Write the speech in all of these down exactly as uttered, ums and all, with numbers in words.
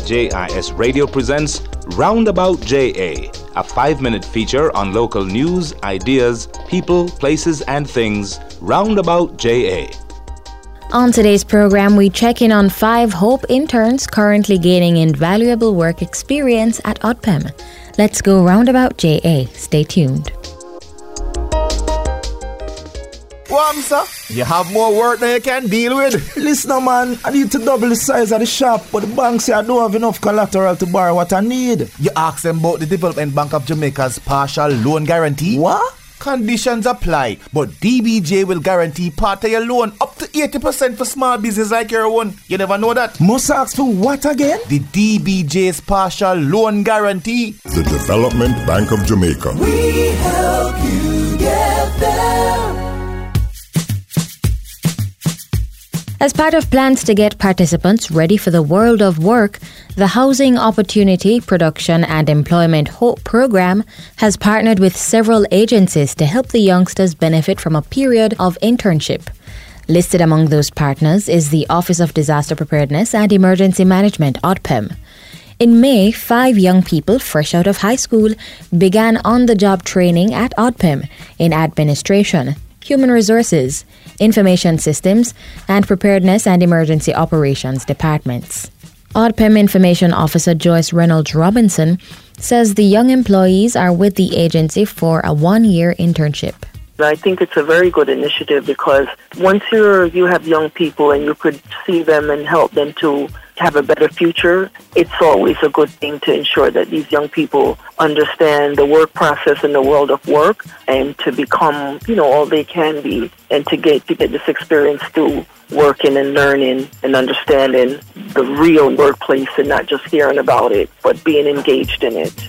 J I S Radio presents Roundabout J A, a five-minute feature on local news, ideas, people, places, and things. Roundabout J A. On today's program, we check in on five Hope interns currently gaining invaluable work experience at O D P E M. Let's go Roundabout J A. Stay tuned. Wamsa, you have more work than you can deal with. Listen, man, I need to double the size of the shop, but the bank say I don't have enough collateral to borrow what I need. You ask them about the Development Bank of Jamaica's partial loan guarantee? What? Conditions apply, but D B J will guarantee part of your loan up to eighty percent for small business like your own. You never know that? Must ask for what again? The D B J's partial loan guarantee. The Development Bank of Jamaica. We help you get there. As part of plans to get participants ready for the world of work, the Housing Opportunity, Production and Employment Hope program has partnered with several agencies to help the youngsters benefit from a period of internship. Listed among those partners is the Office of Disaster Preparedness and Emergency Management, O D P E M. In May, five young people fresh out of high school began on-the-job training at O D P E M in administration, human resources, information systems, and preparedness and emergency operations departments. O D P E M Information Officer Joyce Reynolds Robinson says the young employees are with the agency for a one-year internship. I think it's a very good initiative because once you're, you have young people and you could see them and help them to have a better future, it's always a good thing to ensure that these young people understand the work process in the world of work and to become, you know, all they can be and to get to get this experience through working and learning and understanding the real workplace and not just hearing about it, but being engaged in it.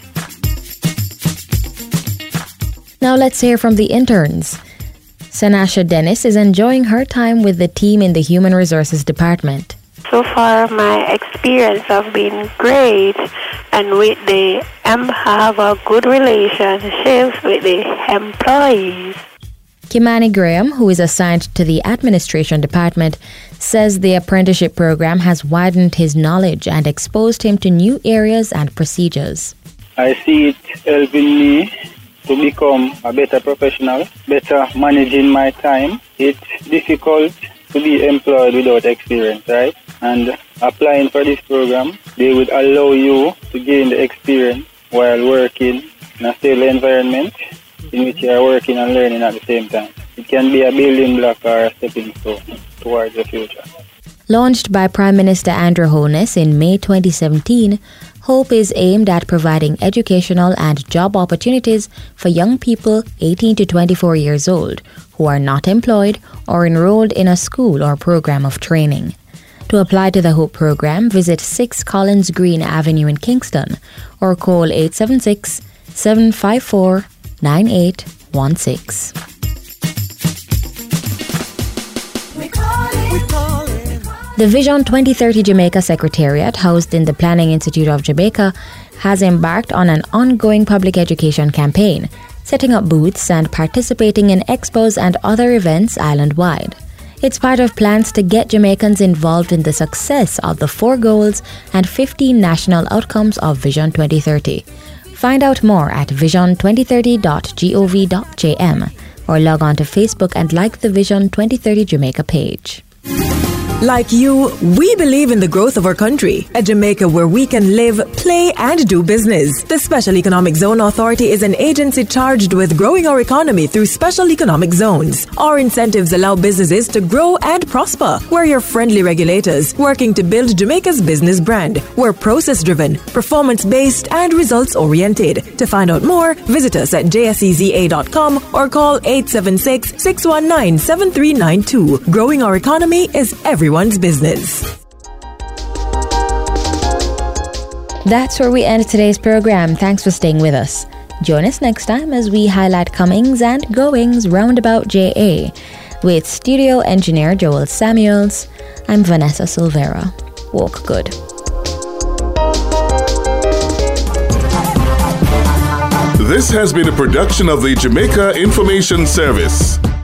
Now let's hear from the interns. Sanasha Dennis is enjoying her time with the team in the Human Resources Department. So far, my experience has been great, and with the um, have a good relationships with the employees. Kimani Graham, who is assigned to the Administration Department, says the apprenticeship program has widened his knowledge and exposed him to new areas and procedures. I see it helping me to become a better professional, better managing my time. It's difficult to be employed without experience, right? And applying for this program, they would allow you to gain the experience while working in a stable environment in which you are working and learning at the same time. It can be a building block or a stepping stone towards the future. Launched by Prime Minister Andrew Holness in May twenty seventeen, Hope is aimed at providing educational and job opportunities for young people eighteen to twenty-four years old who are not employed or enrolled in a school or program of training. To apply to the Hope program, visit six Collins Green Avenue in Kingston or call eight seven six, seven five four, nine eight one six. The Vision twenty thirty Jamaica Secretariat, housed in the Planning Institute of Jamaica, has embarked on an ongoing public education campaign, setting up booths and participating in expos and other events island-wide. It's part of plans to get Jamaicans involved in the success of the four goals and fifteen national outcomes of Vision twenty thirty. Find out more at vision twenty thirty dot gov dot j m or log on to Facebook and like the Vision twenty thirty Jamaica page. Like you, we believe in the growth of our country, a Jamaica where we can live, play, and do business. The Special Economic Zone Authority is an agency charged with growing our economy through special economic zones. Our incentives allow businesses to grow and prosper. We're your friendly regulators, working to build Jamaica's business brand. We're process-driven, performance-based, and results-oriented. To find out more, visit us at j s e z a dot com or call eight seven six, six one nine, seven three nine two. Growing our economy is everywhere. Everyone's business. That's where we end today's program. Thanks for staying with us. Join us next time as we highlight comings and goings roundabout J A. With studio engineer Joel Samuels, I'm Vanessa Silvera. Walk good. This has been a production of the Jamaica Information Service.